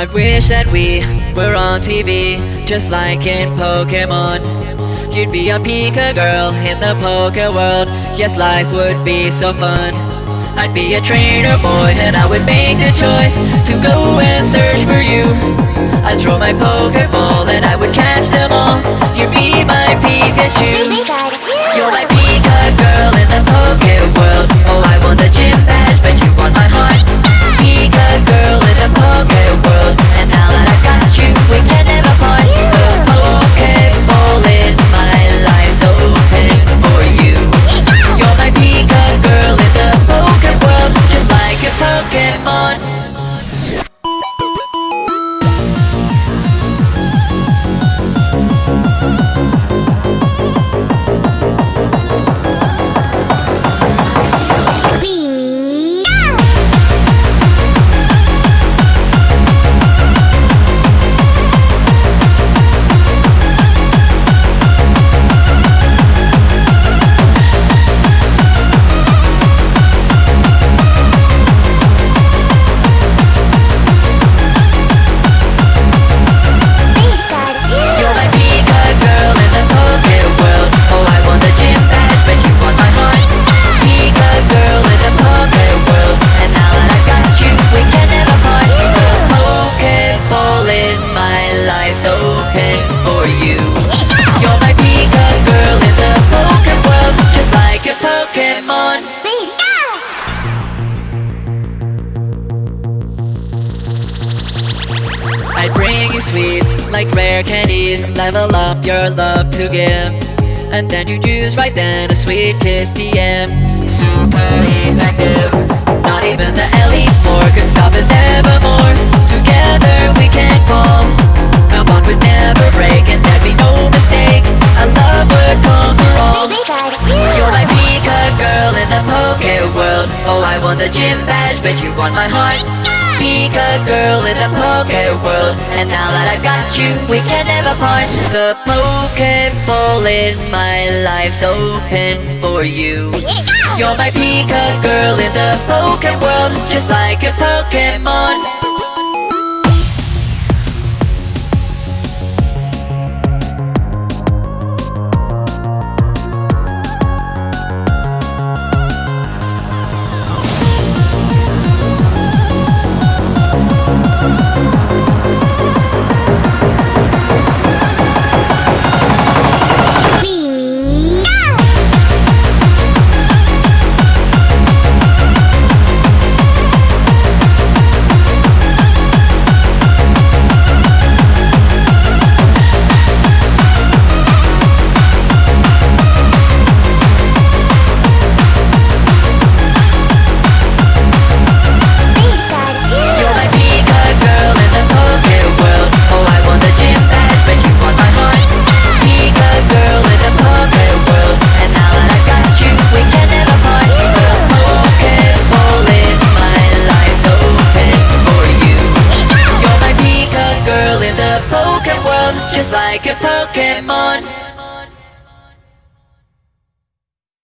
I wish that we were on TV, just like in Pokemon. You'd be a Pika girl in the Poke world. Yes, life would be so fun. I'd be a trainer boy and I would make the choice to go and search for you. I'd throw my Pokeball and I would catch them all. You'd be my Pikachu. You're my Pika girl in the Poke world. Oh, I want the gym badge, but you want my heart. Pika girl in the Poke world, and now that I got you, we can never part. The Pokeball in my life's open for you. You're my Pika girl in the Poke world, just like a Pokemon. Life's open for you. You're my Pika girl in the Poke world, just like a Pokemon. I'd bring you sweets like rare candies, level up your love to give, and then you'd use right then a sweet kiss TM. Super effective. Not even the Elite Four could stop us evermore. Together we can fall. Our bond would never break and there'd be no mistake. Our love would conquer all. You're my Pika girl in the Poke world. Oh, I want the gym badge, but you want my heart. Pika girl in the Poke world, and now that I've got you, we can never part. The Pokeball in my life's open for you. You're my Pika girl in the Poke world, just like a Pokemon. Just like a Pokemon.